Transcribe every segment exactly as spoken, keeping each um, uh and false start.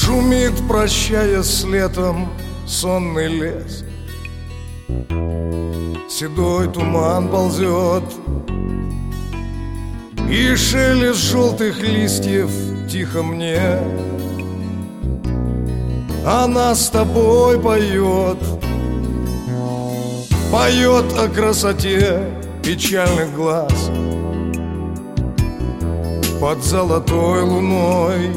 Шумит, прощая с летом, сонный лес. Седой туман ползет, и шелест желтых листьев тихо мне. Она с тобой поет, поет о красоте печальных глаз под золотой луной,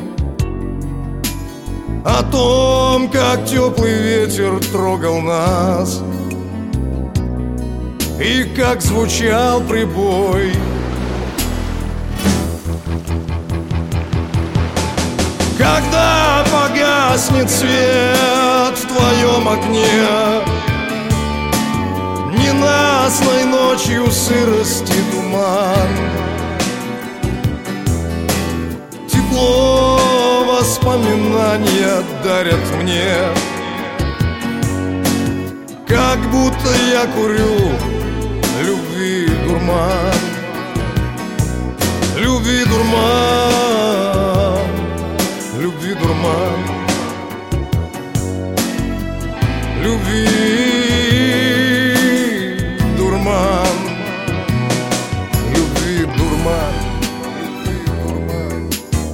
о том, как теплый ветер трогал нас и как звучал прибой. Когда погаснет свет в твоем окне, ненастной ночью сырость и туман, тепло воспоминания дарят мне, как будто я курю любви дурман, любви дурман, любви дурман, любви дурман, любви дурман, любви дурман.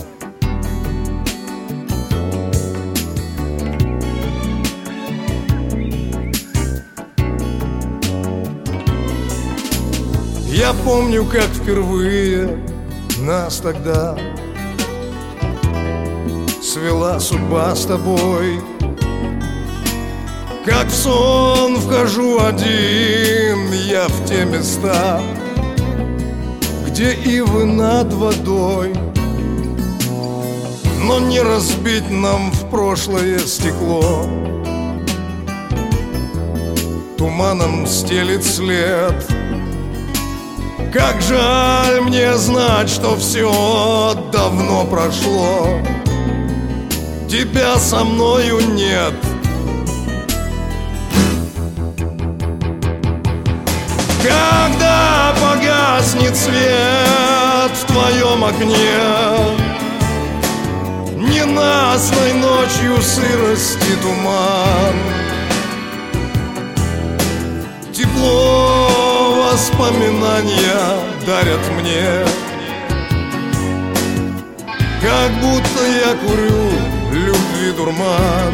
Я помню, как впервые нас тогда свела судьба с тобой. Как в сон вхожу один я в те места, где ивы над водой. Но не разбить нам в прошлое стекло, туманом стелит след. Как жаль мне знать, что все давно прошло, тебя со мною нет. Когда погаснет свет в твоем окне, ненастной ночью сырость и туман, тепло воспоминания дарят мне, как будто я курю любви дурман,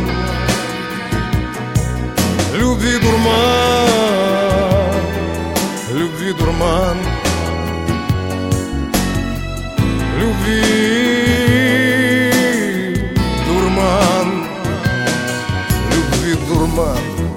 любви дурман, любви дурман, любви дурман, любви дурман.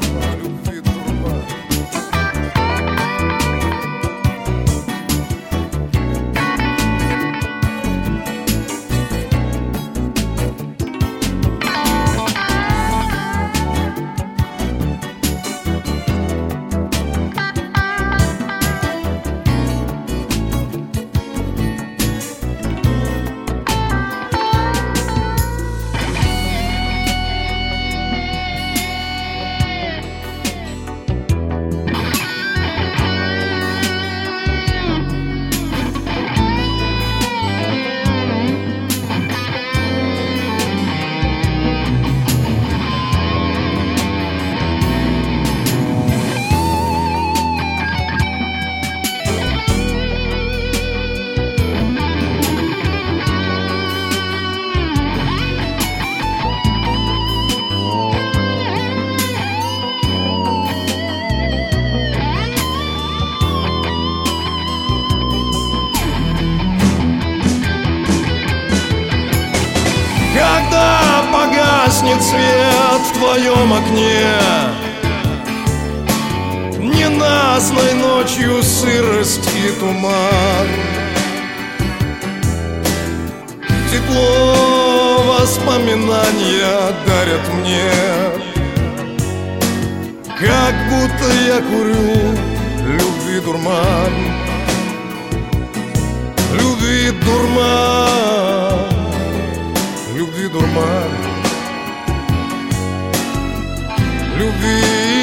Когда погаснет свет в твоем окне, ненастной ночью сырость и туман, тепло воспоминания дарят мне, как будто я курю любви дурман, любви дурман, любви дурман, любви